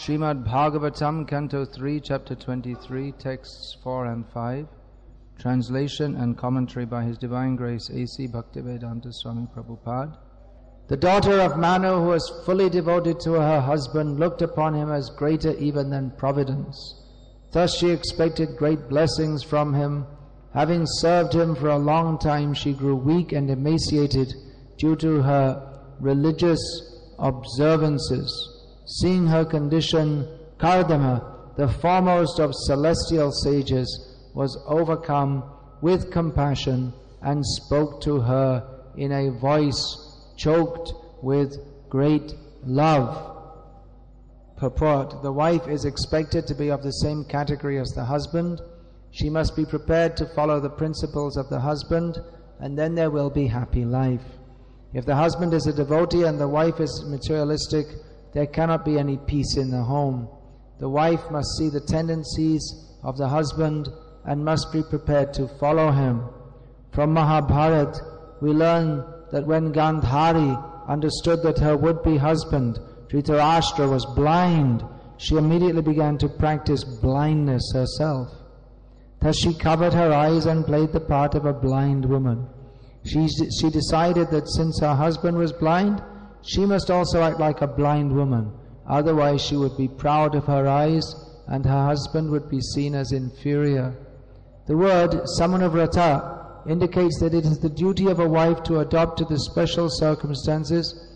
Srimad Bhagavatam, Canto 3, Chapter 23, Texts 4 and 5. Translation and commentary by His Divine Grace A.C. Bhaktivedanta Swami Prabhupada. The daughter of Manu, who was fully devoted to her husband, looked upon him as greater even than Providence. Thus she expected great blessings from him. Having served him for a long time, she grew weak and emaciated due to her religious observances. Seeing her condition, Kardama, the foremost of celestial sages, was overcome with compassion and spoke to her in a voice choked with great love. Purport: the wife is expected to be of the same category as the husband. She must be prepared to follow the principles of the husband, and then there will be happy life. If the husband is a devotee and the wife is materialistic, there cannot be any peace in the home. The wife must see the tendencies of the husband and must be prepared to follow him. From Mahabharata, we learn that when Gandhari understood that her would-be husband, Dhritarashtra, was blind, she immediately began to practice blindness herself. Thus she covered her eyes and played the part of a blind woman. She decided that since her husband was blind, she must also act like a blind woman. Otherwise she would be proud of her eyes and her husband would be seen as inferior. The word Samanuvrata indicates that it is the duty of a wife to adopt to the special circumstances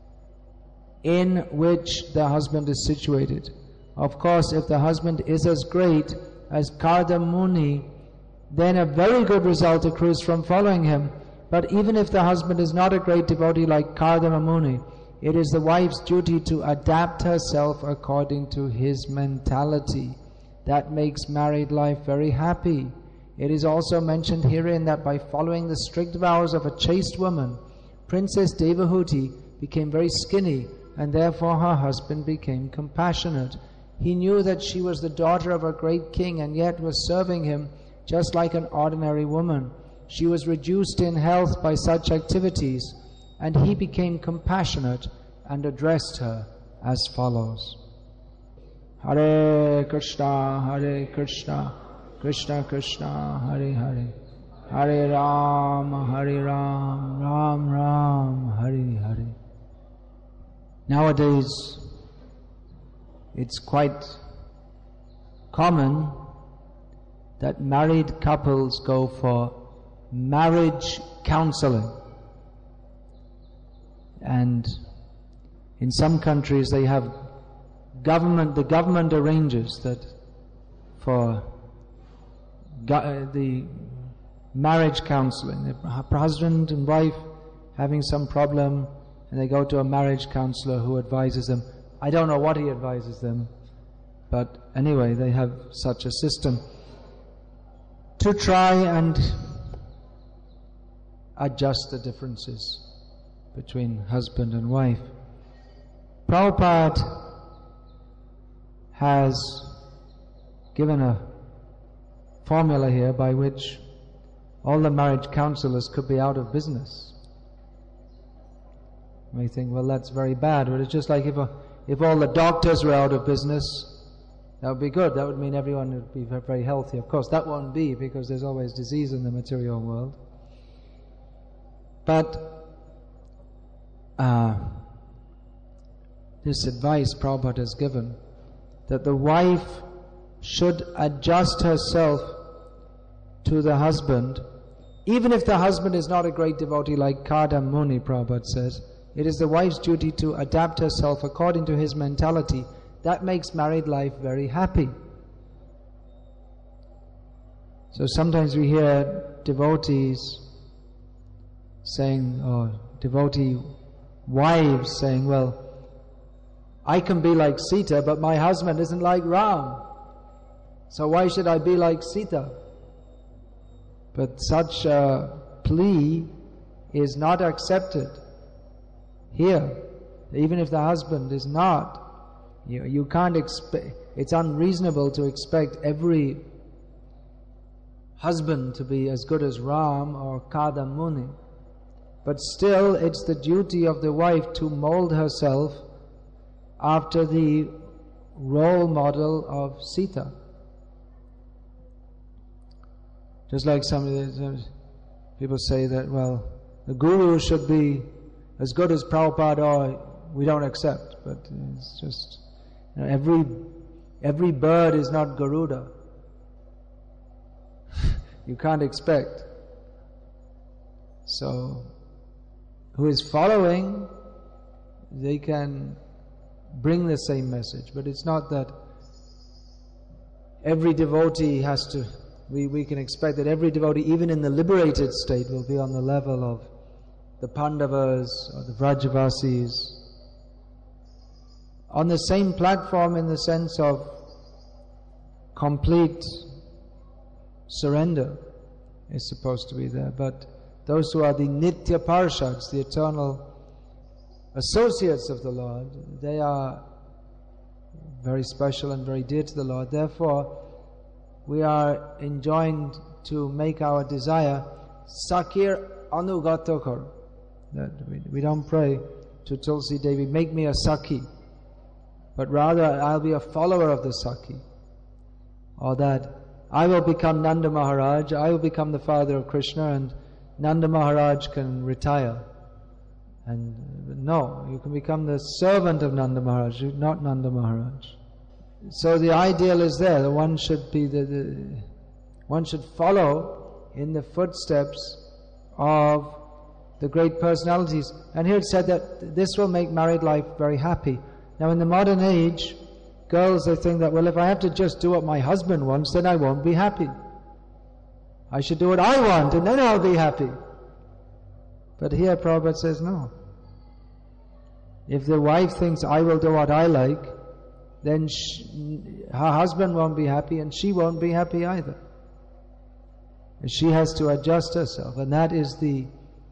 in which the husband is situated. Of course, if the husband is as great as Karda Muni, then a very good result accrues from following him. But even if the husband is not a great devotee like Kardama Muni, it is the wife's duty to adapt herself according to his mentality. That makes married life very happy. It is also mentioned herein that by following the strict vows of a chaste woman, Princess Devahuti became very skinny, and therefore her husband became compassionate. He knew that she was the daughter of a great king and yet was serving him just like an ordinary woman. She was reduced in health by such activities, and he became compassionate and addressed her as follows. Hare Krishna, Krishna Krishna, Hare Hare, Hare Ram, Ram Ram, Hare Hare. Nowadays, it's quite common that married couples go for marriage counseling, and in some countries they have the government arranges that for the marriage counseling. The husband and wife having some problem and they go to a marriage counselor who advises them. I don't know what he advises them, but anyway, they have such a system to try and adjust the differences between husband and wife. Prabhupada has given a formula here by which all the marriage counselors could be out of business. You may think, well, that's very bad, but it's just like if all the doctors were out of business, that would be good. That would mean everyone would be very healthy. Of course, that won't be, because there's always disease in the material world. But this advice Prabhupada has given, that the wife should adjust herself to the husband, even if the husband is not a great devotee like Karda Muni, Prabhupada says. It is the wife's duty to adapt herself according to his mentality. That makes married life very happy. So sometimes we hear devotees saying, or devotee wives saying, well, I can be like Sita, but my husband isn't like Ram. So why should I be like Sita? But such a plea is not accepted here. Even if the husband is not, you can't expect, it's unreasonable to expect every husband to be as good as Ram or Karda Muni. But still, it's the duty of the wife to mold herself after the role model of Sita. Just like some people say that, well, the guru should be as good as Prabhupada or we don't accept. But it's just, every bird is not Garuda. You can't expect. So, who is following, they can bring the same message. But it's not that every devotee has to, we can expect that every devotee, even in the liberated state, will be on the level of the Pandavas or the Vrajavasis. On the same platform in the sense of complete surrender is supposed to be there. But those who are the Nitya Parshads, the eternal associates of the Lord, they are very special and very dear to the Lord. Therefore, we are enjoined to make our desire Sakir Anugatokar. That we don't pray to Tulsi Devi, make me a Sakhi, but rather I'll be a follower of the Sakhi. Or that I will become Nanda Maharaj, I will become the father of Krishna, and Nanda Maharaj can retire. And no, you can become the servant of Nanda Maharaj, not Nanda Maharaj. So the ideal is there, that one should be one should follow in the footsteps of the great personalities. And here it said that this will make married life very happy. Now in the modern age, girls, they think that, well, if I have to just do what my husband wants, then I won't be happy. I should do what I want, and then I'll be happy. But here Prabhupada says no. If the wife thinks, I will do what I like, then her husband won't be happy, and she won't be happy either. And she has to adjust herself, and that is the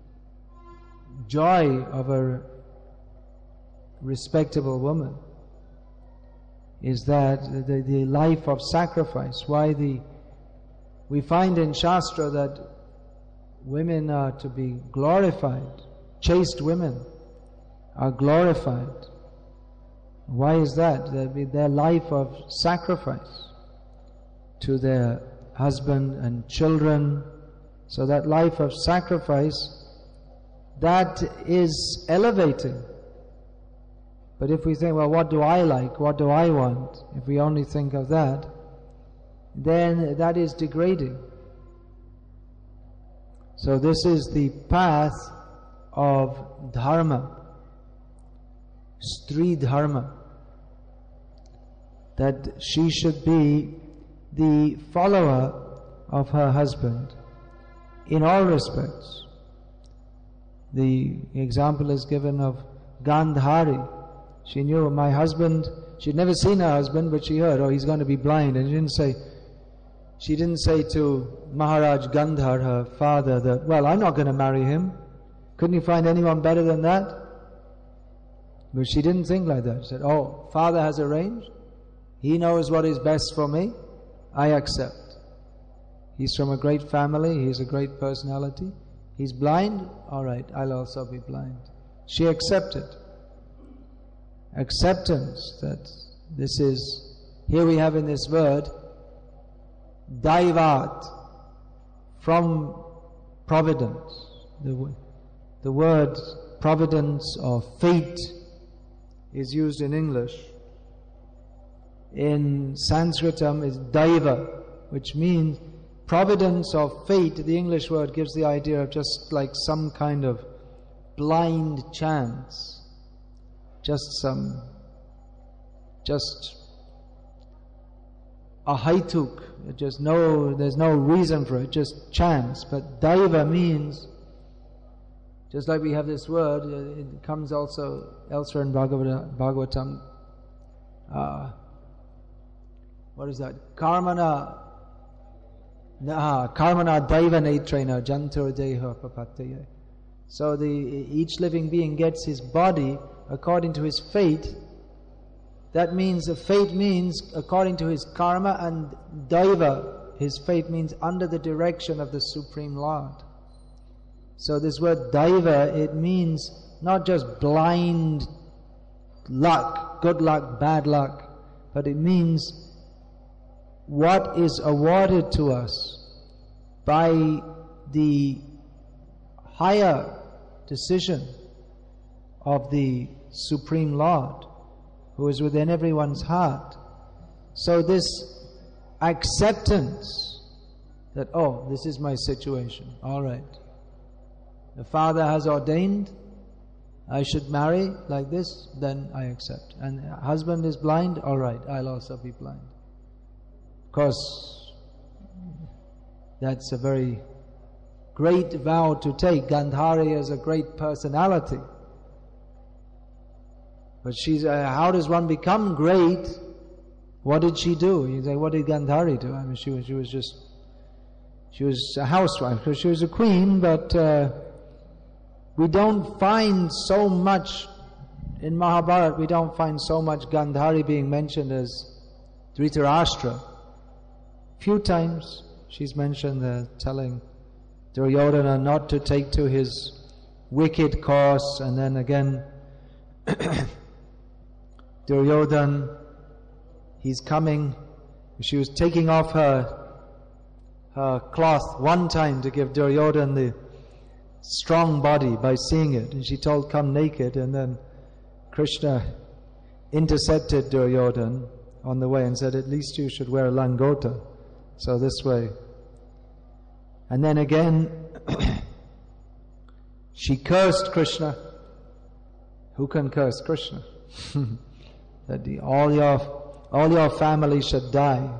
joy of a respectable woman, is that the life of sacrifice. Why we find in Shastra that women are to be glorified, chaste women are glorified. Why is that? Their life of sacrifice to their husband and children. So that life of sacrifice, that is elevating. But if we think, well, what do I like? What do I want? If we only think of that, then that is degrading. So this is the path of dharma, Stri dharma, that she should be the follower of her husband in all respects. The example is given of Gandhari. She knew my husband, she'd never seen her husband, but she heard, oh, he's going to be blind. And she didn't say to Maharaj Gandhar, her father, that, well, I'm not going to marry him. Couldn't you find anyone better than that? But she didn't think like that. She said, oh, father has arranged. He knows what is best for me. I accept. He's from a great family. He's a great personality. He's blind. All right, I'll also be blind. She accepted. Acceptance that this is, here we have in this word, Daivat, from providence. The word providence or fate is used in English. In Sanskritam is Daiva, which means providence or fate. The English word gives the idea of just like some kind of blind chance. Just a haituk, there's no reason for it, just chance. But Daiva means, just like we have this word, it comes also elsewhere in Bhagavatam. What is that? Karmana Daiva Netrena Jantur Deha Papataya. So each living being gets his body according to his fate. That means, fate means according to his karma, and Daiva, his fate, means under the direction of the Supreme Lord. So this word Daiva, it means not just blind luck, good luck, bad luck, but it means what is awarded to us by the higher decision of the Supreme Lord, who is within everyone's heart. So this acceptance that, oh, this is my situation, all right. The Father has ordained I should marry like this, then I accept. And husband is blind, all right, I'll also be blind. Of course, that's a very great vow to take. Gandhari is a great personality. But she's, how does one become great? What did she do? You say, what did Gandhari do? I mean, she was a housewife, because she was a queen, but we don't find so much in Mahabharata, we don't find so much Gandhari being mentioned as Dhritarashtra. Few times she's mentioned telling Duryodhana not to take to his wicked course, and then again Duryodhana, he's coming, she was taking off her cloth one time to give Duryodhana the strong body by seeing it, and she told, come naked, and then Krishna intercepted Duryodhana on the way and said, at least you should wear a langota. So this way. And then again she cursed Krishna. Who can curse Krishna? That all your family should die.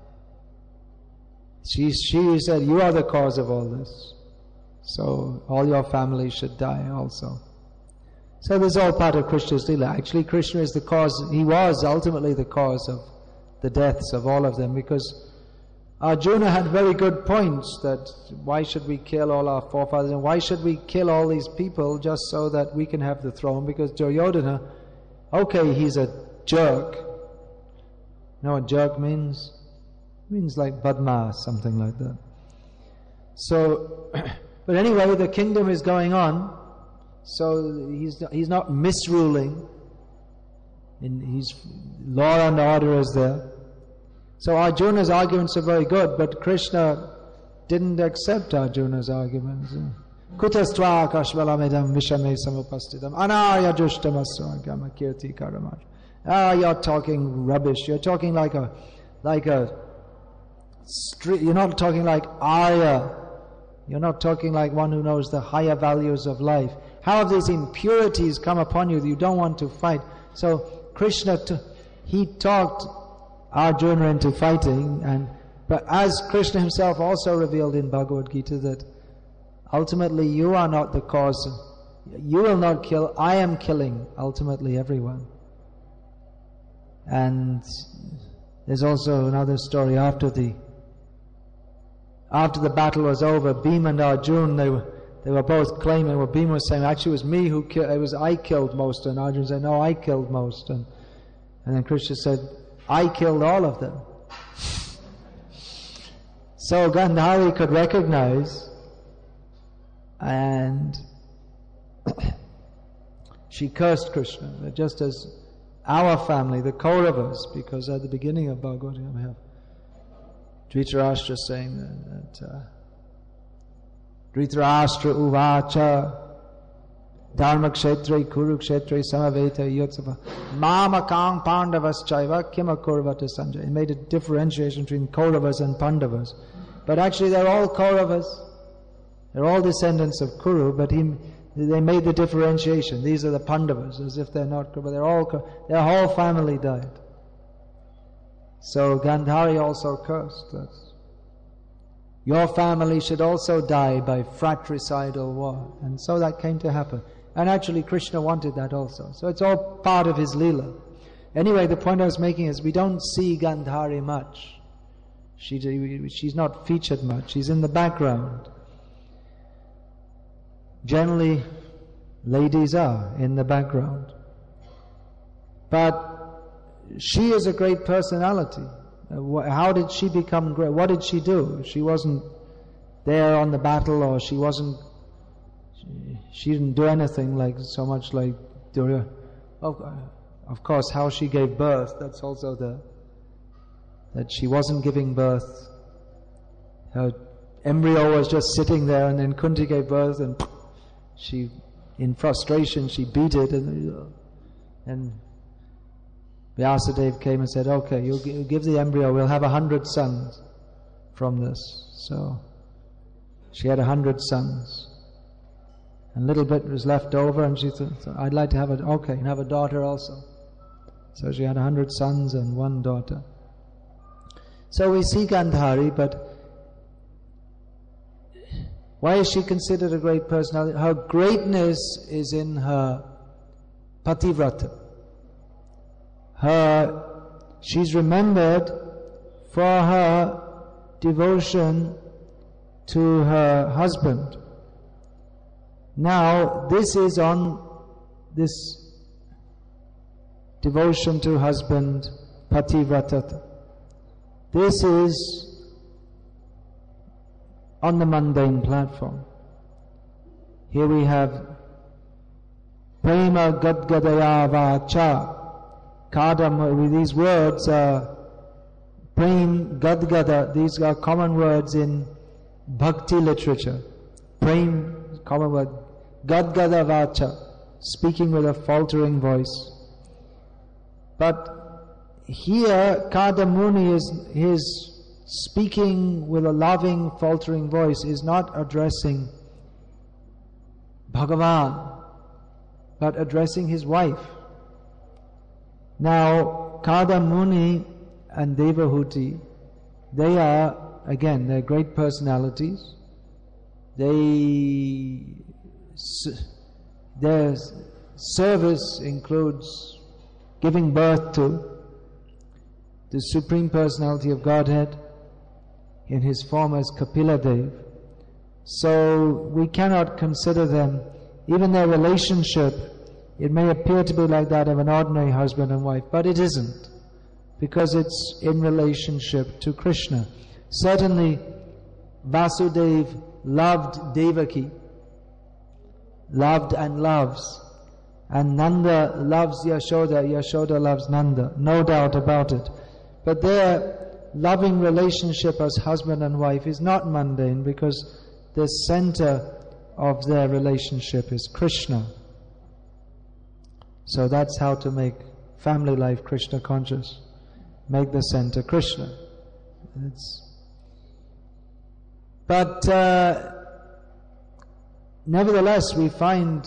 She said, you are the cause of all this, so all your family should die also. So this is all part of Krishna's Leela. Actually, Krishna is the cause, he was ultimately the cause of the deaths of all of them, because Arjuna had very good points that why should we kill all our forefathers, and why should we kill all these people just so that we can have the throne? Because Duryodhana, okay, he's a jerk. You know what jerk means? It means like badmas, something like that. So, but anyway, the kingdom is going on, so he's not misruling. He's law and order is there. So Arjuna's arguments are very good, but Krishna didn't accept Arjuna's arguments. Kutastva kashvalamedam vishame samupastitam anarya jushtamaswagama kirti karamaj. You're talking rubbish. You're talking like a street. You're not talking like Arya. You're not talking like one who knows the higher values of life. How have these impurities come upon you that you don't want to fight? So Krishna, he talked Arjuna into fighting, but as Krishna himself also revealed in Bhagavad Gita that ultimately you are not the cause, you will not kill, I am killing ultimately everyone. And there's also another story after the battle was over, Bhima and Arjuna, they were both claiming, well, Bhima was saying, actually it was me who killed, I killed most, and Arjuna said, no, I killed most, and then Krishna said, I killed all of them. So Gandhari could recognize, and she cursed Krishna, just as our family, the Kauravas, because at the beginning of Bhagavad Gita we have Dhritarashtra saying that Dhritarashtra uvacha Dharmakshetre Kurukshetre Samaveta Yotsava Mamakang Pandavaschaiva Kimakurvata Sanjay. It made a differentiation between Kauravas and Pandavas. But actually they're all Kauravas. They're all descendants of Kuru, but they made the differentiation. These are the Pandavas, as if they're not Kuru, but their whole family died. So Gandhari also cursed that your family should also die by fratricidal war. And so that came to happen. And actually Krishna wanted that also. So it's all part of his Leela. Anyway, the point I was making is we don't see Gandhari much. She's not featured much. She's in the background. Generally, ladies are in the background. But she is a great personality. How did she become great? What did she do? She wasn't there on the battle, or she didn't do anything like so much like Durya. of course, how she gave birth, that's also that she wasn't giving birth. Her embryo was just sitting there, and then Kunti gave birth, and she, in frustration, she beat it, and Vyasadeva came and said, okay, you give the embryo, we'll have 100 sons from this. So she had 100 sons. And a little bit was left over, and she thought, I'd like to have and have a daughter also. So she had 100 sons and 1 daughter. So we see Gandhari, but why is she considered a great personality? Her greatness is in her pativrata. She's remembered for her devotion to her husband. Now, this is on this devotion to husband, pativrata. This is on the mundane platform. Here we have Prema Gadgadaya Vacha. Kadam, these words are Prem Gadgada, these are common words in bhakti literature. Prem, common word. Gadgada Vacha, speaking with a faltering voice. But here, Kadamuni is speaking with a loving, faltering voice, is not addressing Bhagavan, but addressing his wife. Now, Kadamuni and Devahuti, they are, again, they're great personalities. Their service includes giving birth to the Supreme Personality of Godhead in his form as Kapila Dev. So we cannot consider them, even their relationship, it may appear to be like that of an ordinary husband and wife, but it isn't, because it's in relationship to Krishna. Certainly, Vasudeva loved Devaki, loved and loves, and Nanda loves Yashoda, Yashoda loves Nanda, no doubt about it. But their loving relationship as husband and wife is not mundane, because the center of their relationship is Krishna. So that's how to make family life Krishna conscious. Make the center Krishna. But nevertheless, we find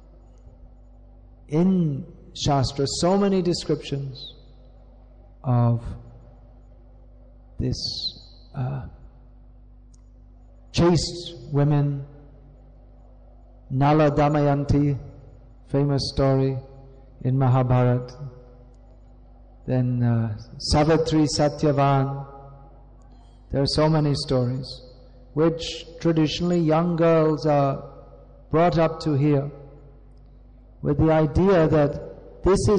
in Shastra so many descriptions of this chaste women. Nala Damayanti, famous story in Mahabharata. Then Savitri Satyavan. There are so many stories which traditionally young girls are brought up to hear with the idea that this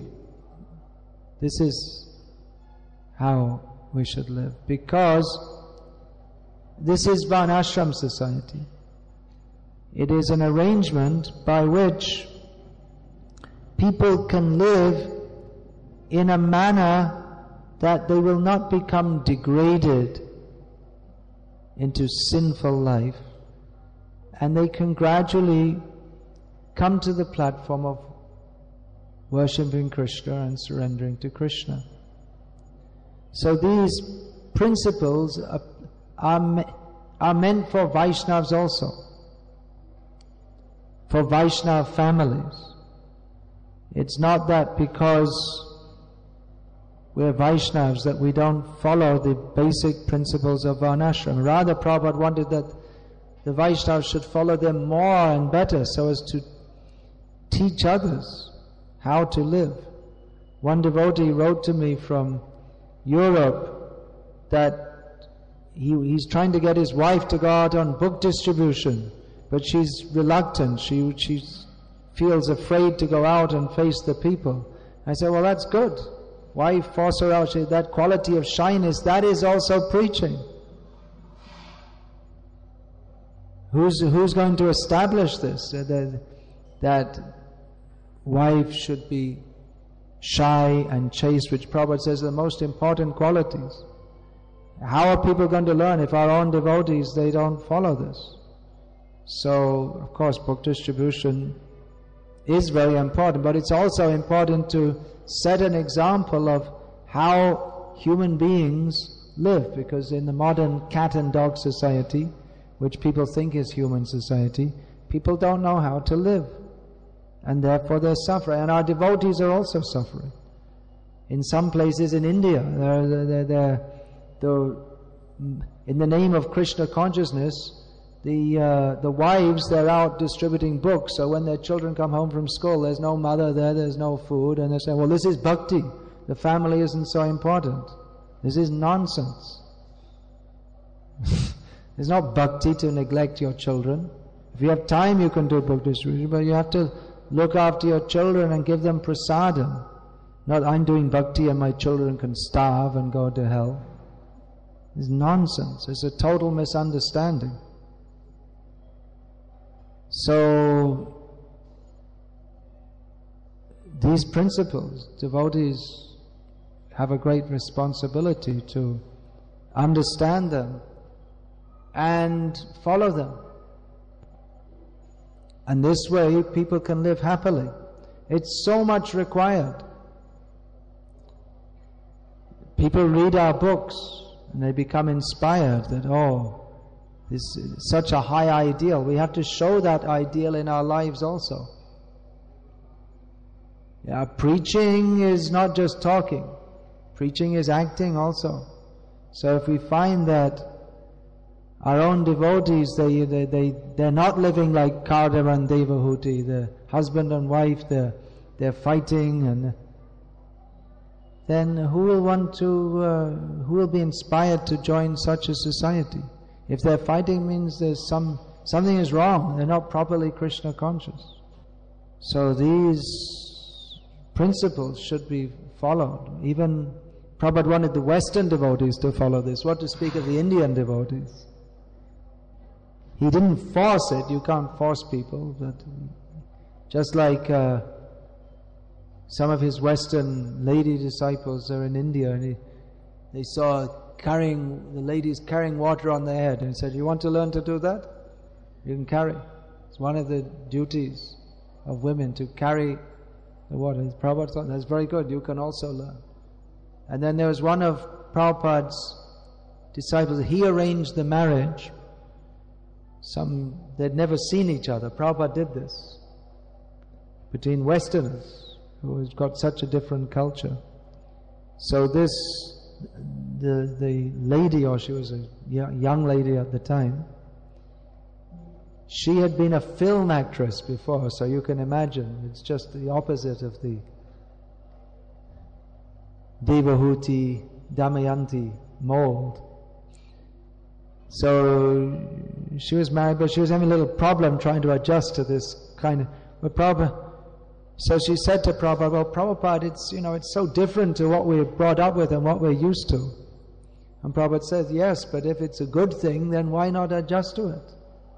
is how we should live, because this is Varnashram society. It is an arrangement by which people can live in a manner that they will not become degraded into sinful life, and they can gradually come to the platform of worshipping Krishna and surrendering to Krishna. So these principles are meant for Vaishnavas also, for Vaishnava families. It's not that because we're Vaishnavas that we don't follow the basic principles of Varnashram. Rather, Prabhupada wanted that the Vaishnavas should follow them more and better, so as to teach others how to live. One devotee wrote to me from Europe that he's trying to get his wife to go out on book distribution, but she's reluctant. She feels afraid to go out and face the people. I said, well, that's good. Why force her out? That quality of shyness, that is also preaching. Who's going to establish this? That wife should be shy and chaste, which Prabhupada says are the most important qualities. How are people going to learn if our own devotees, they don't follow this? So, of course, book distribution is very important, but it's also important to set an example of how human beings live, because in the modern cat and dog society, which people think is human society, people don't know how to live, and therefore they're suffering, and our devotees are also suffering. In some places in India, in the name of Krishna consciousness, the wives, they're out distributing books, so when their children come home from school, there's no mother there, there's no food, and they say, well, this is bhakti, the family isn't so important. This is nonsense. It's not bhakti to neglect your children. If you have time, you can do book distribution, but you have to look after your children and give them prasadam. Not, I'm doing bhakti and my children can starve and go to hell. It's nonsense. It's a total misunderstanding. So, these principles, devotees have a great responsibility to understand them and follow them. And this way people can live happily. It's so much required. People read our books and they become inspired that, oh, this is such a high ideal. We have to show that ideal in our lives also. Yeah, preaching is not just talking. Preaching is acting also. So if we find that our own devotees, they're not living like Kardava and Devahuti, the husband and wife, they're fighting, and then who will be inspired to join such a society? If they're fighting, means there's something is wrong. They're not properly Krishna conscious. So these principles should be followed. Even Prabhupada wanted the Western devotees to follow this. What to speak of the Indian devotees? He didn't force it. You can't force people. But just like some of his Western lady disciples are in India, and they saw the ladies carrying water on their head, and he said, "You want to learn to do that? You can carry. It's one of the duties of women to carry the water." Prabhupada thought, that's very good. You can also learn. And then there was one of Prabhupada's disciples. He arranged the marriage. They'd never seen each other. Prabhupada did this between Westerners who has got such a different culture. So the lady, or she was a young lady at the time, she had been a film actress before, so you can imagine, it's just the opposite of the Devahuti, Damayanti mold. So she was married, but she was having a little problem trying to adjust to this kind of... So she said to Prabhupada, well, Prabhupada, it's so different to what we're brought up with and what we're used to. And Prabhupada says, yes, but if it's a good thing, then why not adjust to it?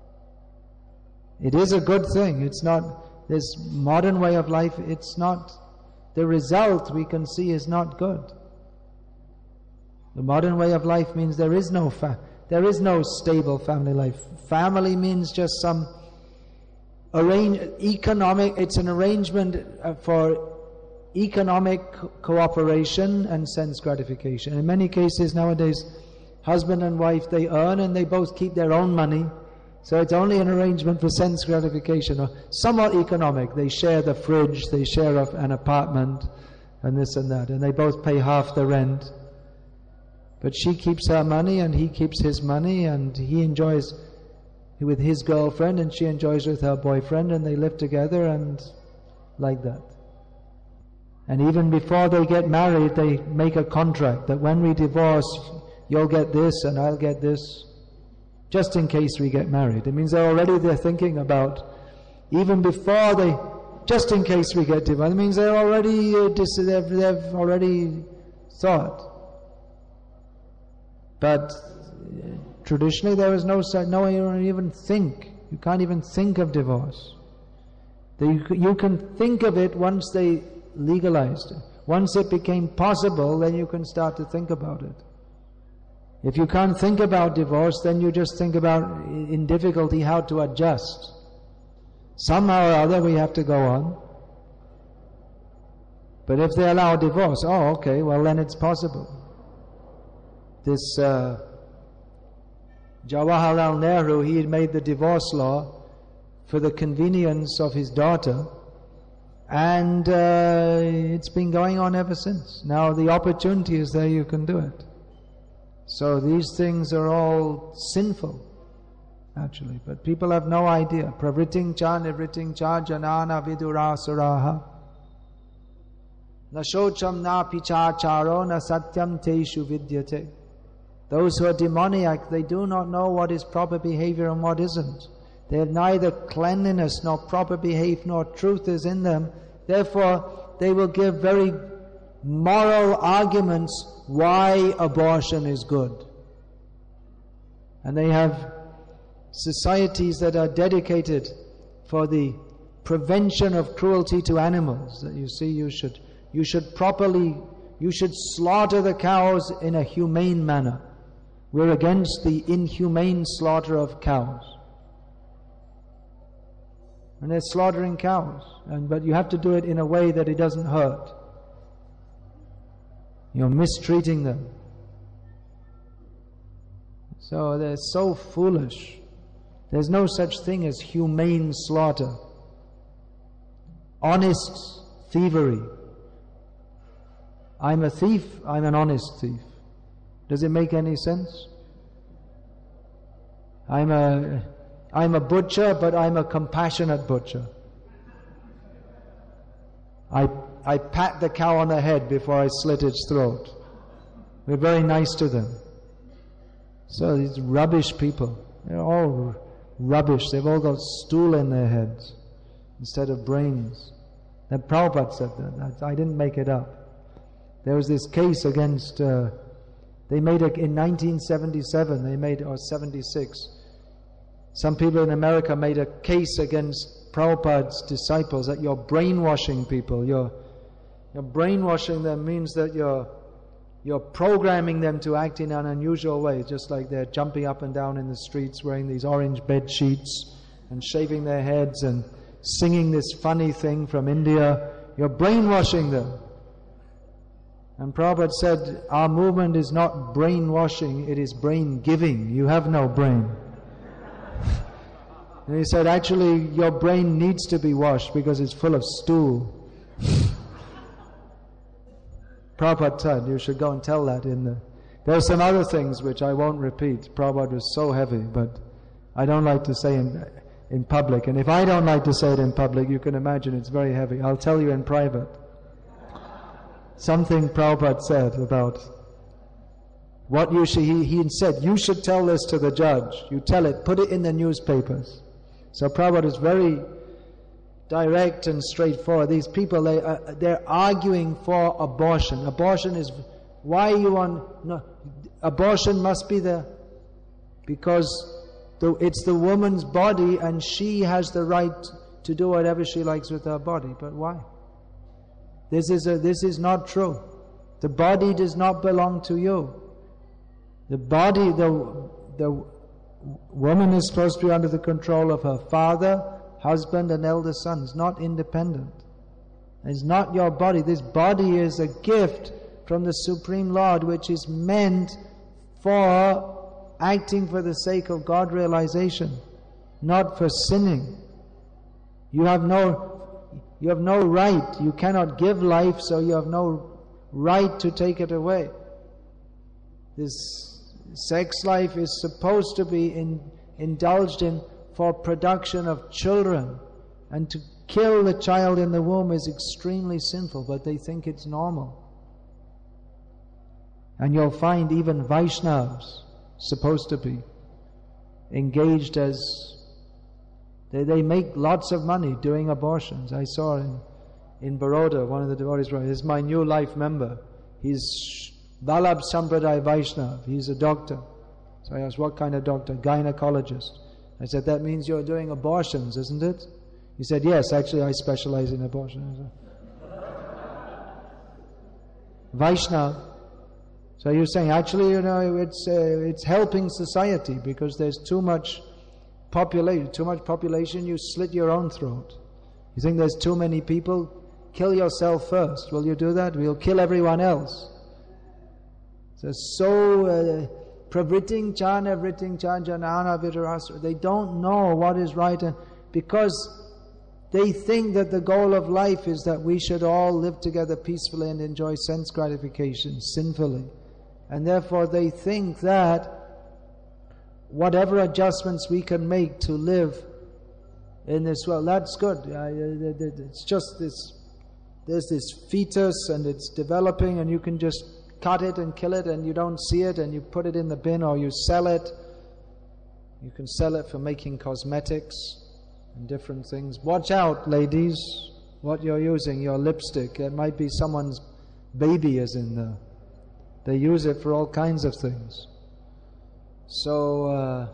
It is a good thing. It's not, this modern way of life, it's not, the result we can see is not good. The modern way of life means there is no stable family life. Family means just some it's an arrangement for economic cooperation and sense gratification. In many cases nowadays, husband and wife, they earn and they both keep their own money. So it's only an arrangement for sense gratification, or somewhat economic. They share the fridge, they share an apartment, and this and that, and they both pay half the rent. But she keeps her money and he keeps his money, and he enjoys with his girlfriend and she enjoys with her boyfriend, and they live together and like that. And even before they get married, they make a contract that when we divorce, you'll get this and I'll get this, just in case we get married. It means they're thinking about, even before just in case we get divorced. It means they've already thought. But traditionally there was no one even think. You can't even think of divorce. You can think of it once they legalized it. Once it became possible, then you can start to think about it. If you can't think about divorce, then you just think about, in difficulty, how to adjust. Somehow or other we have to go on. But if they allow divorce, oh okay, well then it's possible. This Jawaharlal Nehru, he had made the divorce law for the convenience of his daughter, and it's been going on ever since. Now the opportunity is there, you can do it. So these things are all sinful, actually, but people have no idea. Pravriting cha nivriting cha janana vidura suraha na shocham na pichacharo na satyam teshu vidyate. Those who are demoniac, they do not know what is proper behavior and what isn't. They have neither cleanliness nor proper behavior nor truth is in them. Therefore, they will give very moral arguments why abortion is good. And they have societies that are dedicated for the prevention of cruelty to animals. That you see, you should slaughter the cows in a humane manner. We're against the inhumane slaughter of cows. And they're slaughtering cows, but you have to do it in a way that it doesn't hurt. You're mistreating them. So they're so foolish. There's no such thing as humane slaughter. Honest thievery. I'm a thief, I'm an honest thief. Does it make any sense? I'm a butcher, but I'm a compassionate butcher. I pat the cow on the head before I slit its throat. We're very nice to them. So these rubbish people, they're all rubbish. They've all got stool in their heads instead of brains. That Prabhupada said that. I didn't make it up. There was this case against, they made it in 1977, or 76. Some people in America made a case against Prabhupada's disciples that you're brainwashing people. You're brainwashing them means that you're programming them to act in an unusual way, just like they're jumping up and down in the streets wearing these orange bed sheets and shaving their heads and singing this funny thing from India. You're brainwashing them. And Prabhupada said, our movement is not brainwashing, it is brain giving. You have no brain. And he said, actually, your brain needs to be washed because it's full of stool. Prabhupada said, you should go and tell that in the... There are some other things which I won't repeat. Prabhupada was so heavy, but I don't like to say in public. And if I don't like to say it in public, you can imagine it's very heavy. I'll tell you in private. Something Prabhupada said about what you should... He said, you should tell this to the judge. You tell it, put it in the newspapers. So Prabhupada is very direct and straightforward. These people, they're arguing for abortion. Abortion is, why you want, no, abortion must be there because it's the woman's body and she has the right to do whatever she likes with her body. But why? This is not true. The body does not belong to you. The body, the woman is supposed to be under the control of her father, husband and elder sons, not independent. It's not your body. This body is a gift from the Supreme Lord which is meant for acting for the sake of God realization, not for sinning. You have no right. You cannot give life, so you have no right to take it away. This sex life is supposed to be indulged in for production of children, and to kill the child in the womb is extremely sinful, but they think it's normal. And you'll find even Vaishnavas supposed to be engaged as they make lots of money doing abortions. I saw in Baroda, one of the devotees, he's my new life member. He's Vallabh Sampradaya Vaishnav. He's a doctor. So I asked, what kind of doctor? Gynecologist. I said, that means you're doing abortions, isn't it? He said, yes, actually I specialize in abortion. Vaishnav. So you're saying, actually, it's helping society because there's too much population, you slit your own throat. You think there's too many people, kill yourself first. Will you do that? We'll kill everyone else. So pravriting chan, everything chan, janana vitarasra. They don't know what is right, and because they think that the goal of life is that we should all live together peacefully and enjoy sense gratification sinfully. And therefore they think that whatever adjustments we can make to live in this world, that's good. It's just this, there's this fetus and it's developing and you can just cut it and kill it and you don't see it and you put it in the bin or you sell it. You can sell it for making cosmetics and different things. Watch out, ladies, what you're using, your lipstick. It might be someone's baby is in there. They use it for all kinds of things. So,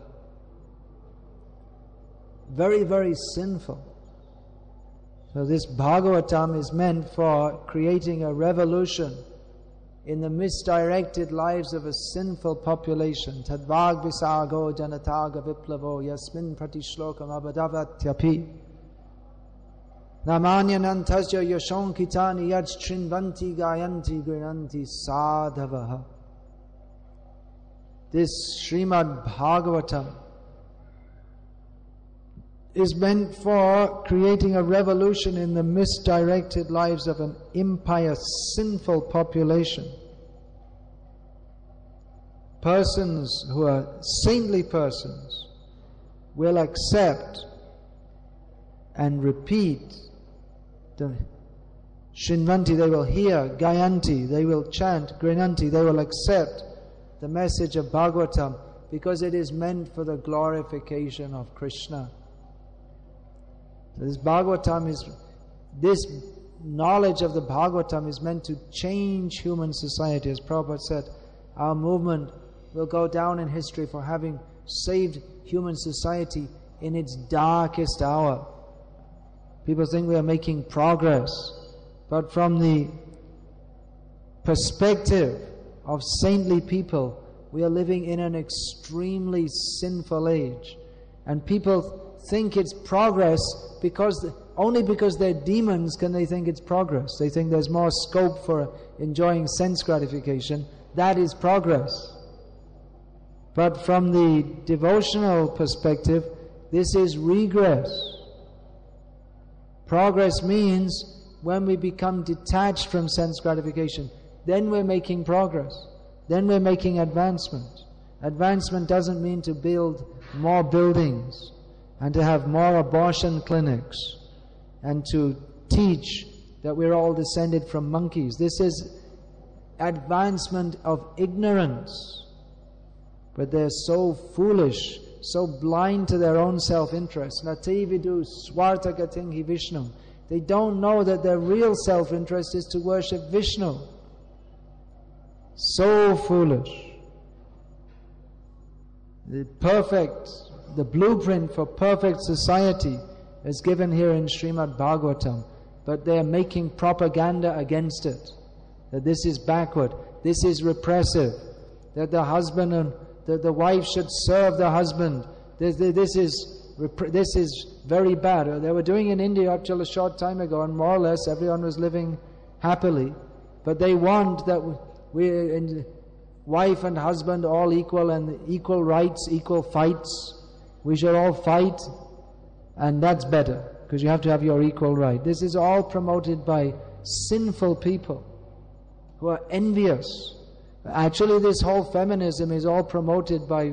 very, very sinful. So this Bhagavatam is meant for creating a revolution in the misdirected lives of a sinful population. Tadvag visago janataga viplavo yasmin pratishlokam abadavatyapi namanyanantasya yashonkitani yadstrinvanti gayanti grinanti sadhavaha. This Srimad Bhagavatam is meant for creating a revolution in the misdirected lives of an impious, sinful population. Persons who are saintly persons will accept and repeat the Shrinvanti, they will hear, Gayanti, they will chant, Grinanti, they will accept the message of Bhagavatam because it is meant for the glorification of Krishna. This Bhagavatam is, this knowledge of the Bhagavatam is meant to change human society. As Prabhupada said, our movement will go down in history for having saved human society in its darkest hour. People think we are making progress, but from the perspective of saintly people, we are living in an extremely sinful age. And people think it's progress because only because they're demons can they think it's progress. They think there's more scope for enjoying sense gratification. That is progress. But from the devotional perspective, this is regress. Progress means when we become detached from sense gratification, then we're making progress. Then we're making advancement. Advancement doesn't mean to build more buildings and to have more abortion clinics and to teach that we're all descended from monkeys. This is advancement of ignorance. But they're so foolish, so blind to their own self-interest. Nati vidu swartagating hi Vishnu. They don't know that their real self-interest is to worship Vishnu. So foolish. The blueprint for perfect society is given here in Srimad Bhagavatam, but they are making propaganda against it. That this is backward, this is repressive, that the husband and the wife should serve the husband. This is very bad. They were doing in India up till a short time ago, and more or less everyone was living happily. But they want that wife and husband all equal and equal rights, equal fights. We should all fight, and that's better because you have to have your equal right. This is all promoted by sinful people who are envious. Actually, this whole feminism is all promoted by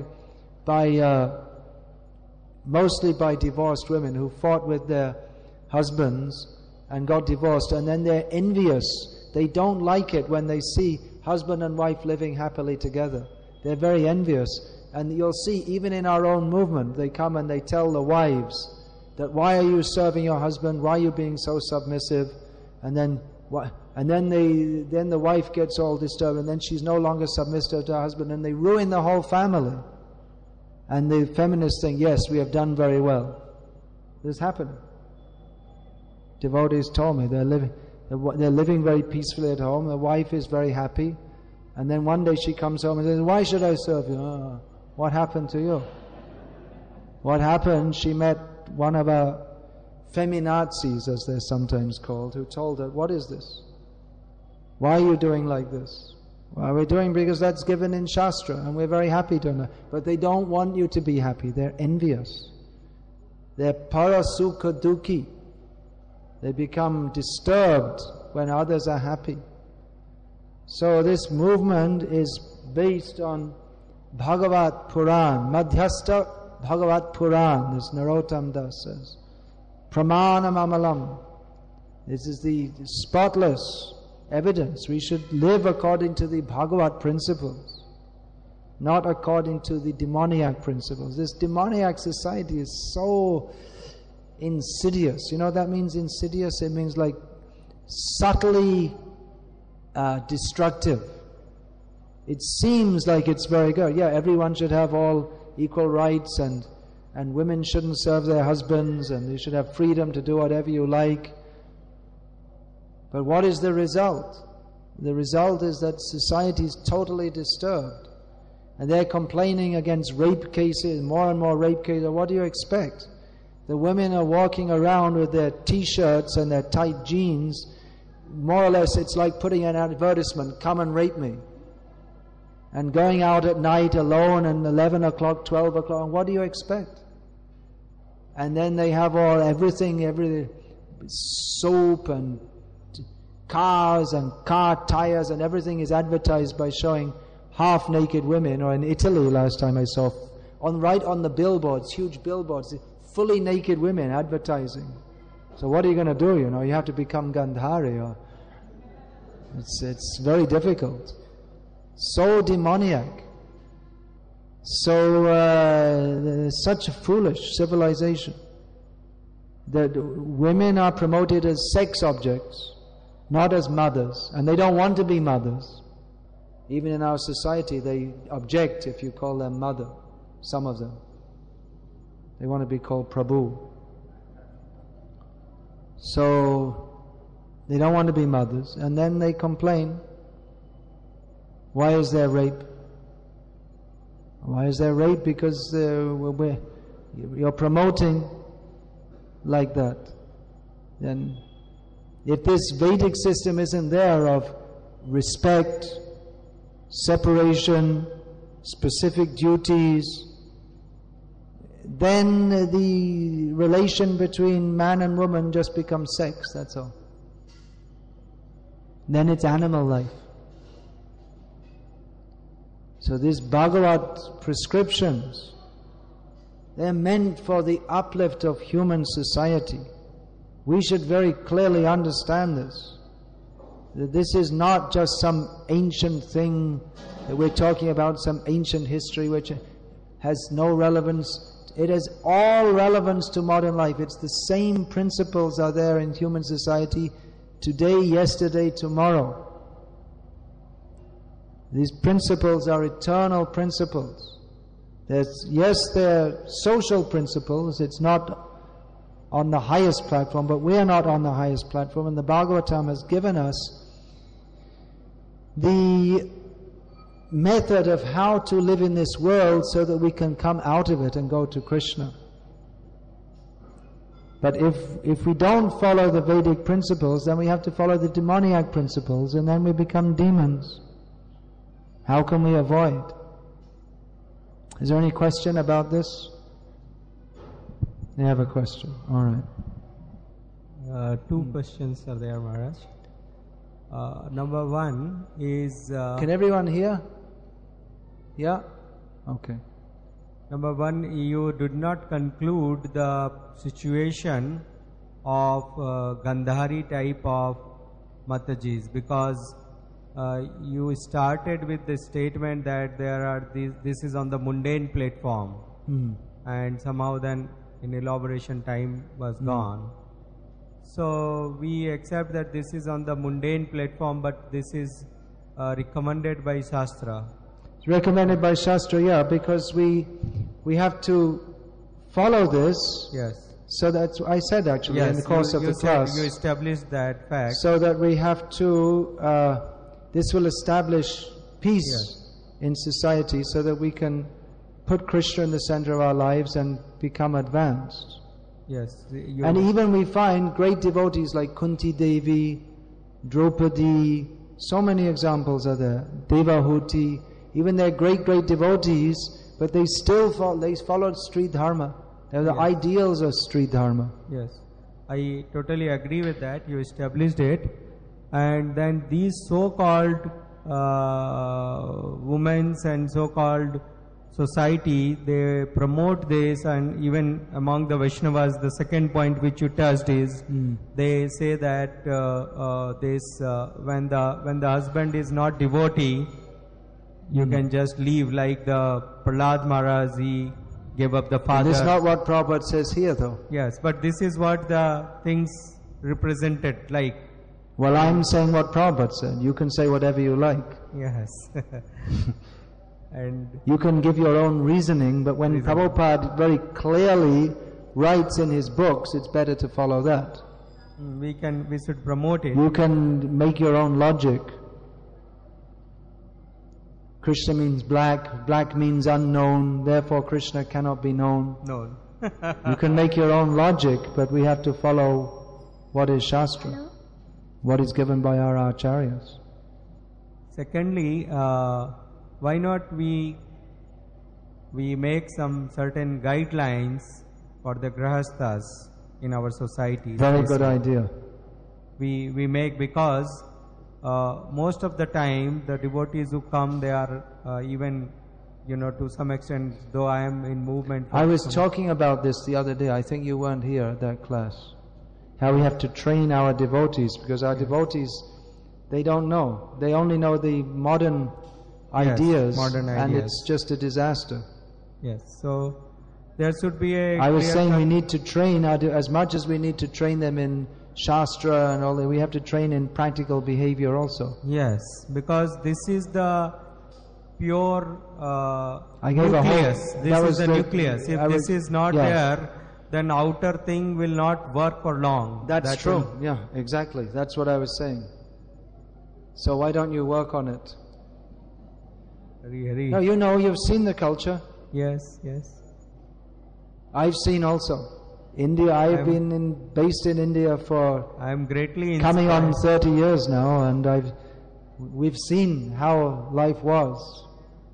mostly by divorced women who fought with their husbands and got divorced, and then they're envious. They don't like it when they see husband and wife living happily together. They're very envious. And you'll see, even in our own movement, they come and they tell the wives that, why are you serving your husband? Why are you being so submissive? And then the wife gets all disturbed, and then she's no longer submissive to her husband, and they ruin the whole family. And the feminists think, yes, we have done very well. This happened. Devotees told me they're living. They're living very peacefully at home. The wife is very happy. And then one day she comes home and says, "Why should I serve you?" "Oh, what happened to you?" What happened? She met one of our feminazis, as they're sometimes called, who told her, "What is this? Why are you doing like this?" "Well, we're doing because that's given in Shastra, and we're very happy doing that." But they don't want you to be happy. They're envious. They're parasukha dukhi. They become disturbed when others are happy. So this movement is based on Bhagavat Puran, Madhyastha Bhagavat Puran, this Narottam Das says. Pramanam Amalam. This is the spotless evidence. We should live according to the Bhagavat principles, not according to the demoniac principles. This demoniac society is so insidious. You know what that means, insidious? It means like subtly destructive. It seems like it's very good. Yeah, everyone should have all equal rights, and women shouldn't serve their husbands, and they should have freedom to do whatever you like. But what is the result? The result is that society is totally disturbed. And they're complaining against rape cases, more and more rape cases. What do you expect? The women are walking around with their t-shirts and their tight jeans. More or less it's like putting an advertisement, "Come and rape me." And going out at night alone and 11 o'clock, 12 o'clock. And what do you expect? And then they have everything, soap and cars and car tires and everything is advertised by showing half-naked women. Or in Italy last time I saw, right on the billboards, huge billboards, fully naked women advertising. So what are you going to do? You have to become Gandhari. Or it's very difficult. So demoniac. So such a foolish civilization that women are promoted as sex objects, not as mothers, and they don't want to be mothers. Even in our society they object if you call them mother. Some of them, they want to be called Prabhu. So they don't want to be mothers, and then they complain. Why is there rape? Why is there rape? Because you're promoting like that. Then if this Vedic system isn't there of respect, separation, specific duties, then the relation between man and woman just becomes sex, that's all. Then it's animal life. So these Bhagavat prescriptions, they're meant for the uplift of human society. We should very clearly understand this. That this is not just some ancient thing that we're talking about, some ancient history which has no relevance. It has all relevance to modern life. It's the same principles are there in human society today, yesterday, tomorrow. These principles are eternal principles. Yes, they're social principles. It's not on the highest platform, but we are not on the highest platform. And the Bhagavatam has given us the method of how to live in this world so that we can come out of it and go to Krishna. But if we don't follow the Vedic principles, then we have to follow the demoniac principles, and then we become demons. How can we avoid? Is there any question about this? You have a question? All right. Two questions are there, Maharaj. Number one is... Can everyone hear? Yeah? Okay. Number one, you did not conclude the situation of Gandhari type of Matajis, because you started with the statement that this is on the mundane platform, and somehow then in elaboration time was gone. So we accept that this is on the mundane platform, but this is recommended by Shastra. It's recommended by Shastra, yeah, because we have to follow this. Yes. So that's I said actually in the course of the class. You established that fact. So that we have to, this will establish peace in society so that we can put Krishna in the center of our lives and become advanced. Yes. And even we find great devotees like Kunti Devi, Draupadi, so many examples are there, Devahuti, even they're great devotees, but they still followed street dharma. They're the ideals of street dharma. Yes, I totally agree with that. You established it. And then these so-called women's and so-called society, they promote this, and even among the Vaishnavas, the second point which you touched is they say that when the husband is not devotee, you can just leave, like the Prahlad Maharaj, he gave up the father. This is not what Prabhupada says here though. Yes, but this is what the things represented like. Well, I'm saying what Prabhupada said. You can say whatever you like. Yes. And you can give your own reasoning, but when Prabhupada very clearly writes in his books, it's better to follow that. We should promote it. You can make your own logic. Krishna means black, black means unknown, therefore Krishna cannot be known. No. You can make your own logic, but we have to follow what is Shastra, what is given by our acharyas. Secondly, why not we make some certain guidelines for the grahasthas in our society? Very good idea. We make, because most of the time the devotees who come, they are even, to some extent, though I am in movement. I was talking about this the other day. I think you weren't here at that class. How we have to train our devotees, because our devotees, they don't know. They only know the modern ideas, and it's just a disaster. Yes, so there should be a... I was saying we need to train, as much as we need to train them in Shastra and all that, we have to train in practical behavior also. Yes, because this is the pure nucleus. This is the nucleus. If this is not there, then outer thing will not work for long. That's true. Yeah, exactly. That's what I was saying. So why don't you work on it? No, you've seen the culture. Yes. I've seen also. India, I've been based in India for I am greatly inspired. Coming on 30 years now, and we've seen how life was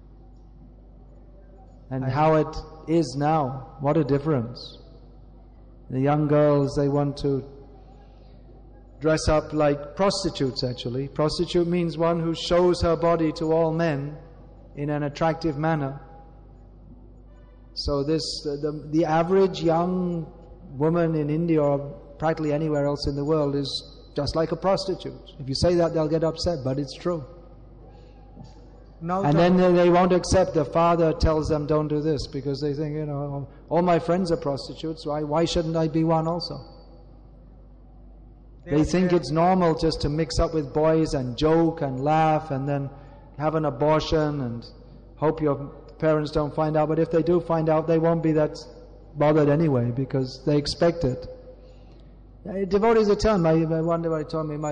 and how it is now. What a difference. The young girls, they want to dress up like prostitutes actually. Prostitute means one who shows her body to all men in an attractive manner. So the average young woman in India or practically anywhere else in the world is just like a prostitute. If you say that, they'll get upset, but it's true. And then they won't accept. The father tells them, don't do this, because they think, all my friends are prostitutes, why shouldn't I be one also? They think it's normal just to mix up with boys and joke and laugh and then have an abortion and hope your parents don't find out. But if they do find out, they won't be that bothered anyway, because they expect it. Devotees are telling me, one devotee told me,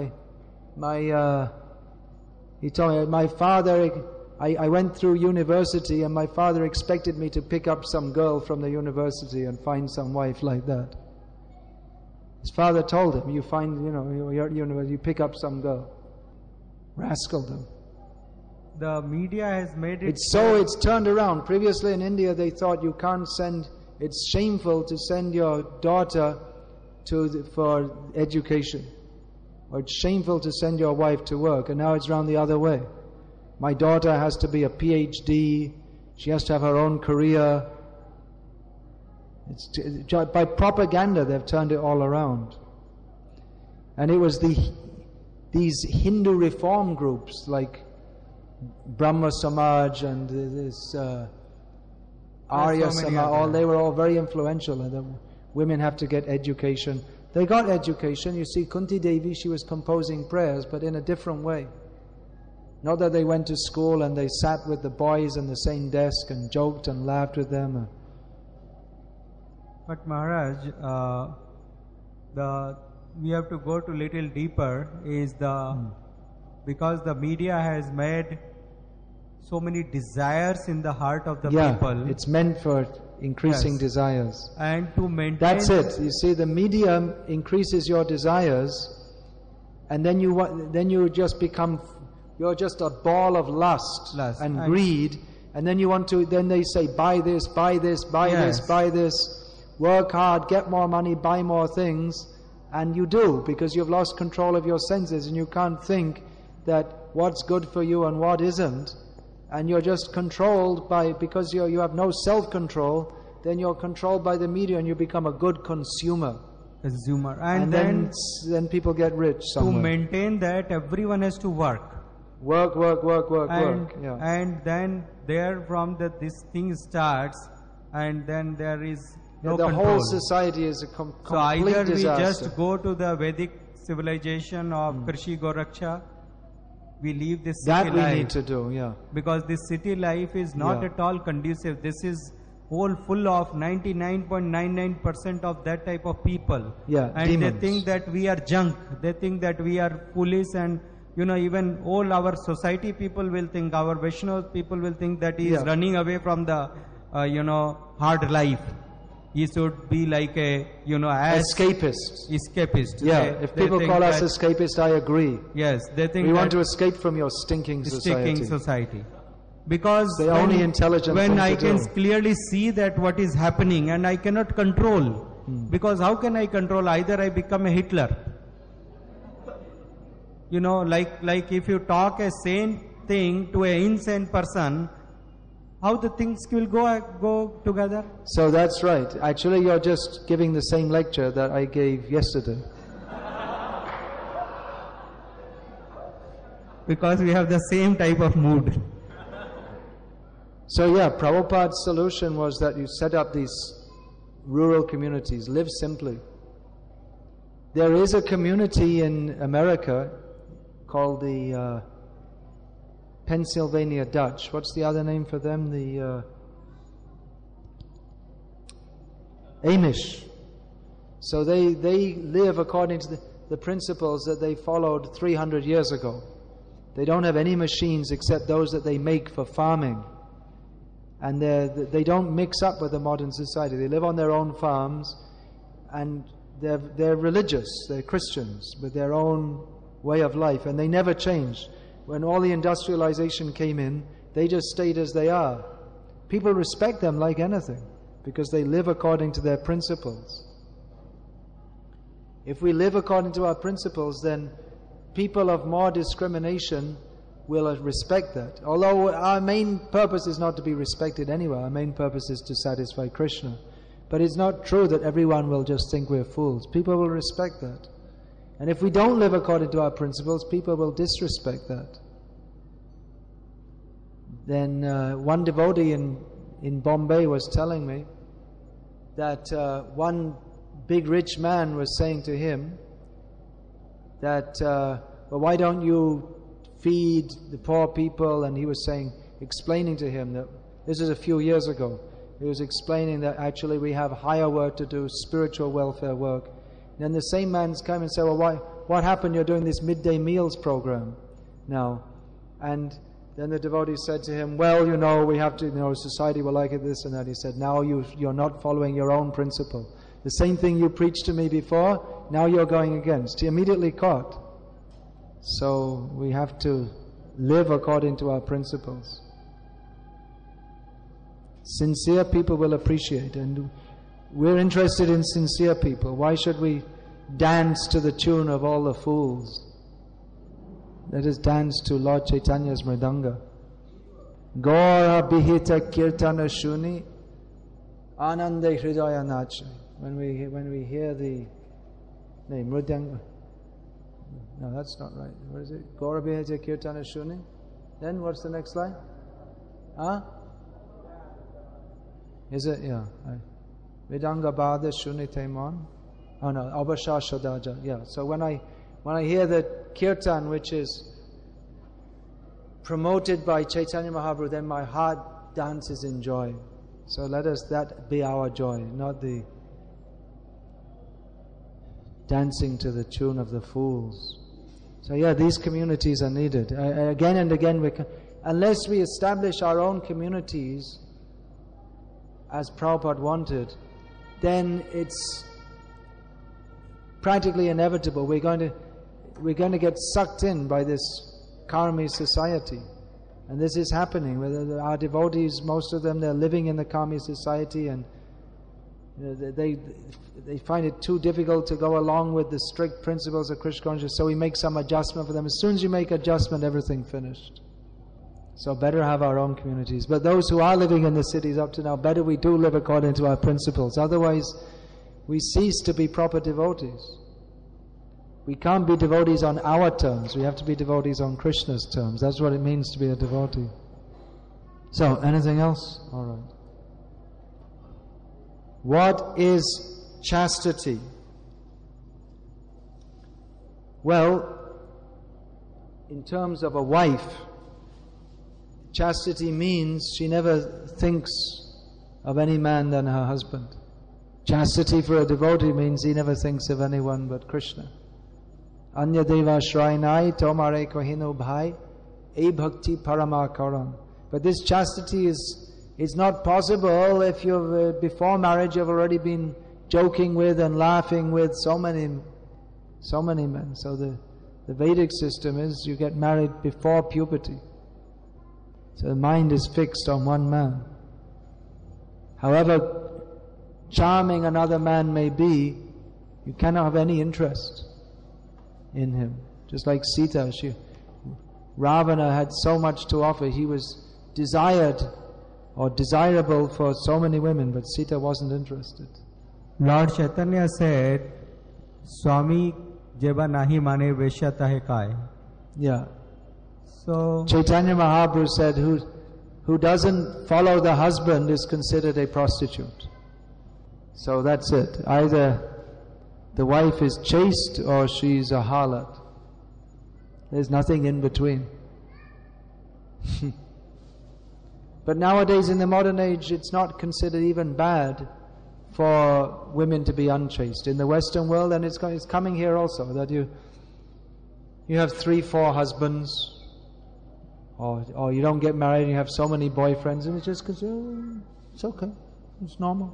he told me, my father, I went through university and my father expected me to pick up some girl from the university and find some wife like that. His father told him, you find, you're at university, you pick up some girl. Rascal them. The media has made it... It's turned around. Previously in India they thought you can't send, it's shameful to send your daughter for education. Or it's shameful to send your wife to work. And now it's round the other way. My daughter has to be a PhD, she has to have her own career. By propaganda they've turned it all around. And it was these Hindu reform groups like Brahma Samaj and this Arya Samaj, they were all very influential, and the women have to get education. They got education. You see, Kunti Devi, she was composing prayers, but in a different way. Not that they went to school and they sat with the boys in the same desk and joked and laughed with them. But Maharaj, we have to go to little deeper. Because the media has made so many desires in the heart of the people. It's meant for increasing desires. And to maintain... That's it. You see, the medium increases your desires, and then you just become... You're just a ball of lust and greed, and then you want to... Then they say, buy this, buy this, buy this, buy this. Work hard, get more money, buy more things. And you do, because you've lost control of your senses, and you can't think that what's good for you and what isn't. And you're just controlled by, because you have no self-control, then you're controlled by the media and you become a good consumer. And then people get rich somewhere. To maintain that, everyone has to work. Work. Yeah. And then this thing starts, and then there is no the control. whole society is a complete So either we disaster. just go to the Vedic civilization of Krishi Goraksha, we leave this city life. That we need to do, yeah. Because this city life is not at all conducive. This is full of 99.99% of that type of people. Yeah, and demons. They think that we are junk. They think that we are foolish, and even all our society people will think, our Vaishnava people will think that he is running away from the hard life. He should be like a escapist. Yeah, if people call us escapist, I agree. Yes, they think we want to escape from your stinking society. Because the only intelligent when thing I to can do. clearly see that what is happening, and I cannot control, because how can I control? Either I become a Hitler. Like if you talk a sane thing to an insane person, how the things will go together? So that's right. Actually, you're just giving the same lecture that I gave yesterday. Because we have the same type of mood. So Prabhupada's solution was that you set up these rural communities, live simply. There is a community in America called the Pennsylvania Dutch. What's the other name for them? The Amish. So they live according to the principles that they followed 300 years ago. They don't have any machines except those that they make for farming. And they don't mix up with the modern society. They live on their own farms, and they're religious. They're Christians with their own way of life, and they never change. When all the industrialization came in, they just stayed as they are. People respect them like anything because they live according to their principles. If we live according to our principles, then people of more discrimination will respect that. Although our main purpose is not to be respected anyway. Our main purpose is to satisfy Krishna. But it's not true that everyone will just think we're fools. People will respect that. And if we don't live according to our principles, people will disrespect that. Then one devotee in Bombay was telling me that one big rich man was saying to him that, well, why don't you feed the poor people? And he was explaining to him that, this is a few years ago, he was explaining that actually we have higher work to do, spiritual welfare work. And then the same man's come and said, well, what happened? You're doing this midday meals program now. And then the devotee said to him, well, we have to, society will like it, this and that. He said, now you're not following your own principle. The same thing you preached to me before, now you're going against. He immediately caught. So we have to live according to our principles. Sincere people will appreciate, and we're interested in sincere people. Why should we dance to the tune of all the fools? Let us dance to Lord Chaitanya's Mridanga. Gaura Bihita Kirtana Shuni Ananda Hridaya Nacha. When we hear the name Mridanga. No, that's not right. What is it? Gaura Bihita Kirtana Shuni. Then what's the next line? Is it? Yeah. Vidanga Bada Shuni Taimon. Oh no, Abhasha Shadaja. Yeah. So when I hear the kirtan, which is promoted by Chaitanya Mahaprabhu, then my heart dances in joy. So let us that be our joy, not the dancing to the tune of the fools. So yeah, these communities are needed. Again and again, unless we establish our own communities as Prabhupada wanted, then it's practically inevitable. We're going to get sucked in by this karmi society. And this is happening. Our devotees, most of them, they're living in the karmi society, and they find it too difficult to go along with the strict principles of Krishna consciousness, so we make some adjustment for them. As soon as you make adjustment, everything finished. So better have our own communities. But those who are living in the cities up to now, better we do live according to our principles. Otherwise, we cease to be proper devotees. We can't be devotees on our terms. We have to be devotees on Krishna's terms. That's what it means to be a devotee. So, anything else? All right. What is chastity? Well, in terms of a wife, chastity means she never thinks of any man than her husband. Chastity for a devotee means he never thinks of anyone but Krishna. Anya deva shrainai tomare kohinu bhai e bhakti paramakaran. But this chastity is not possible if you've before marriage you've already been joking with and laughing with so many men. So the Vedic system is you get married before puberty. So the mind is fixed on one man. However charming another man may be, you cannot have any interest in him. Just like Sita, Ravana had so much to offer. He was desired or desirable for so many women, but Sita wasn't interested. Lord Chaitanya said, Swami jeba nahi mane veshya tahe kai. Yeah. So Chaitanya Mahaprabhu said, who doesn't follow the husband is considered a prostitute. So that's it. Either the wife is chaste or she's a harlot. There's nothing in between. But nowadays in the modern age, it's not considered even bad for women to be unchaste. In the Western world, and it's coming here also, that you have 3-4 husbands, or you don't get married and you have so many boyfriends, and it's just because it's okay, it's normal.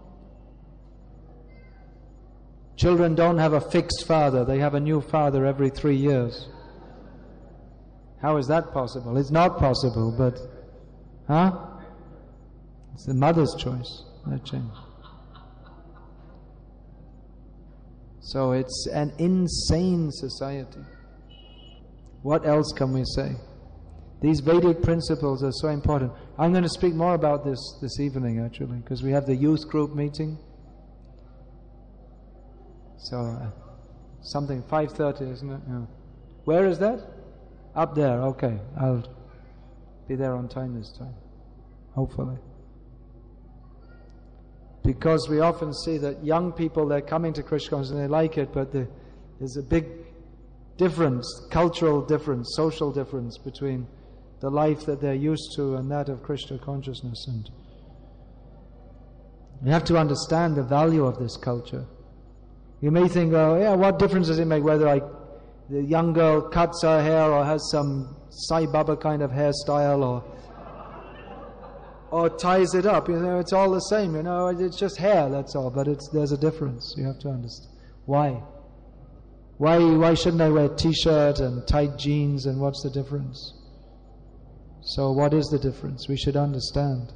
Children don't have a fixed father, they have a new father every 3 years. How is that possible? It's not possible, but it's the mother's choice. That changed. So it's an insane society. What else can we say? These Vedic principles are so important. I'm going to speak more about this evening actually, because we have the youth group meeting. So, something 5:30, isn't it? Yeah. Where is that? Up there. Okay, I'll be there on time this time, hopefully. Because we often see that young people, they're coming to Krishna consciousness and they like it, but there's a big difference, cultural difference, social difference between the life that they're used to and that of Krishna consciousness. And you have to understand the value of this culture. You may think, oh yeah, what difference does it make whether the young girl cuts her hair or has some Sai Baba kind of hairstyle or ties it up? It's all the same, it's just hair, that's all. But there's a difference. You have to understand. Why? Why shouldn't I wear t-shirt and tight jeans, and what's the difference? So what is the difference? We should understand.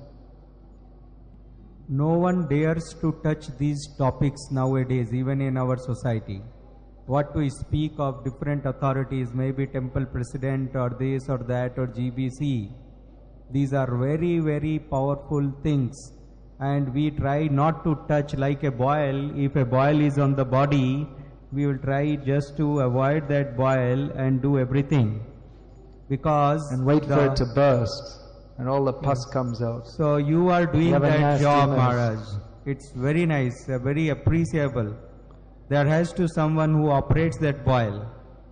No one dares to touch these topics nowadays, even in our society. What to speak of different authorities, maybe temple president or this or that or GBC. These are very, very powerful things, and we try not to touch like a boil. If a boil is on the body, we will try just to avoid that boil and do everything. And wait for it to burst. And all the pus comes out. So you are doing that job, Maharaj. It's very nice, very appreciable. There has to someone who operates that boil.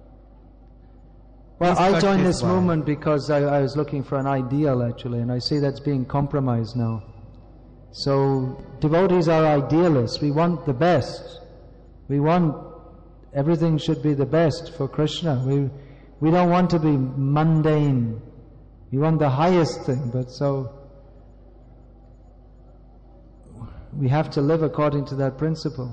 Well, I joined this movement because I was looking for an ideal actually, and I see that's being compromised now. So devotees are idealists. We want the best. We want everything should be the best for Krishna. We don't want to be mundane. We want the highest thing, but so we have to live according to that principle.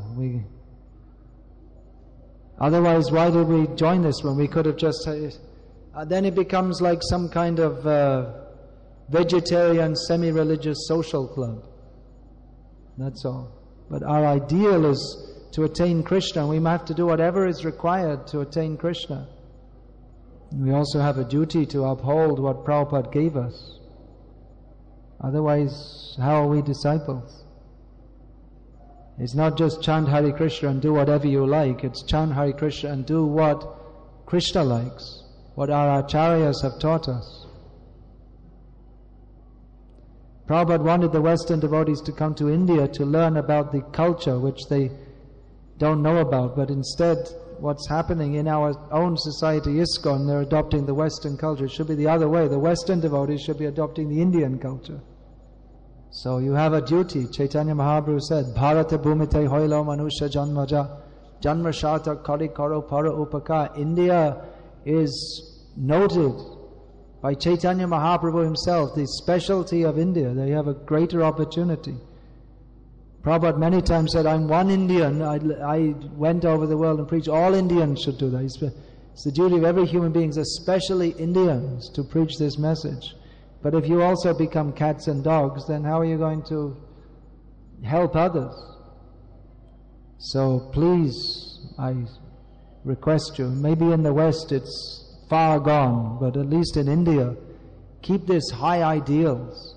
Otherwise, why did we join this when we could have just... then it becomes like some kind of vegetarian, semi-religious social club. That's all. But our ideal is to attain Krishna. We have to do whatever is required to attain Krishna. We also have a duty to uphold what Prabhupada gave us. Otherwise, how are we disciples? It's not just chant Hare Krishna and do whatever you like. It's chant Hare Krishna and do what Krishna likes, what our acharyas have taught us. Prabhupada wanted the Western devotees to come to India to learn about the culture which they don't know about, but instead what's happening in our own society, ISKCON, they're adopting the Western culture. It should be the other way. The Western devotees should be adopting the Indian culture. So you have a duty. Chaitanya Mahaprabhu said, Bharata bhumite hoilo manusha janmaja janma shata kari karo para upaka. India is noted by Chaitanya Mahaprabhu himself, the specialty of India. They have a greater opportunity. Prabhupada many times said, I'm one Indian. I went over the world and preached. All Indians should do that. It's the duty of every human being, especially Indians, to preach this message. But if you also become cats and dogs, then how are you going to help others? So please, I request you, maybe in the West it's far gone, but at least in India, keep this high ideals.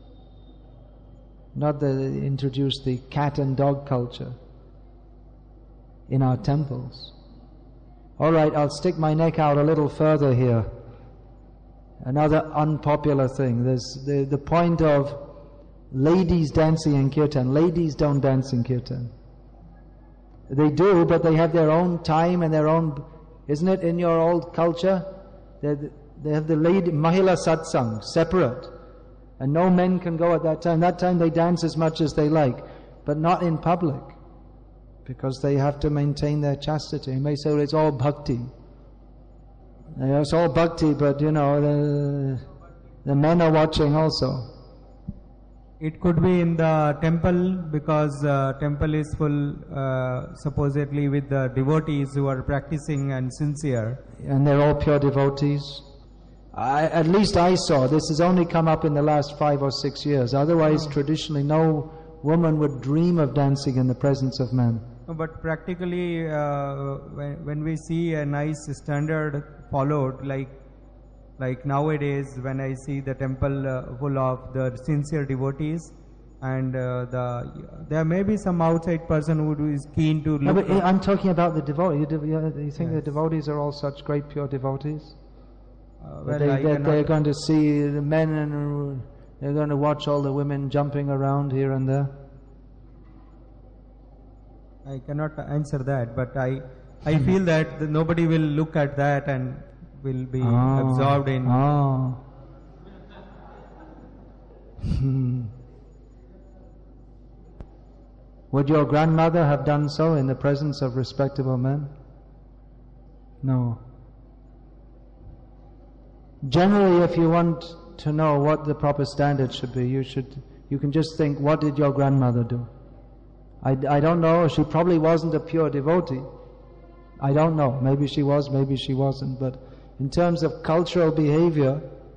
Not that introduce the cat and dog culture in our temples. Alright, I'll stick my neck out a little further here. Another unpopular thing. There's the point of ladies dancing in kirtan. Ladies don't dance in kirtan. They do, but they have their own time and their own... Isn't it in your old culture? They have the lady Mahila Satsang, separate. And no men can go at that time. That time they dance as much as they like, but not in public, because they have to maintain their chastity. You may say, well, it's all bhakti. It's all bhakti, but you know, the men are watching also. It could be in the temple, because temple is full supposedly with the devotees who are practicing and sincere. And they're all pure devotees. At least I saw, this has only come up in the last 5 or 6 years. Otherwise, traditionally, no woman would dream of dancing in the presence of men. But practically, when we see a nice standard followed, like nowadays, when I see the temple full of the sincere devotees, and there may be some outside person who is keen to look. No, but I'm talking about the devotees. You think the devotees are all such great pure devotees? Well, they're going to see the men and they're going to watch all the women jumping around here and there. I cannot answer that, but I feel that nobody will look at that and will be absorbed in. Would your grandmother have done so in the presence of respectable men? No. Generally, if you want to know what the proper standard should be, you can just think, what did your grandmother do? I don't know, she probably wasn't a pure devotee. I don't know, maybe she was, maybe she wasn't, but in terms of cultural behavior,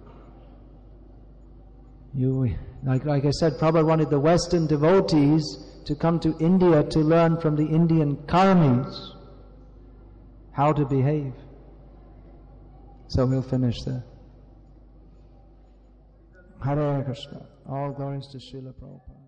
like I said, Prabhupada wanted the Western devotees to come to India to learn from the Indian karmis how to behave. So we'll finish there. Hare Krishna. All glories to Srila Prabhupada.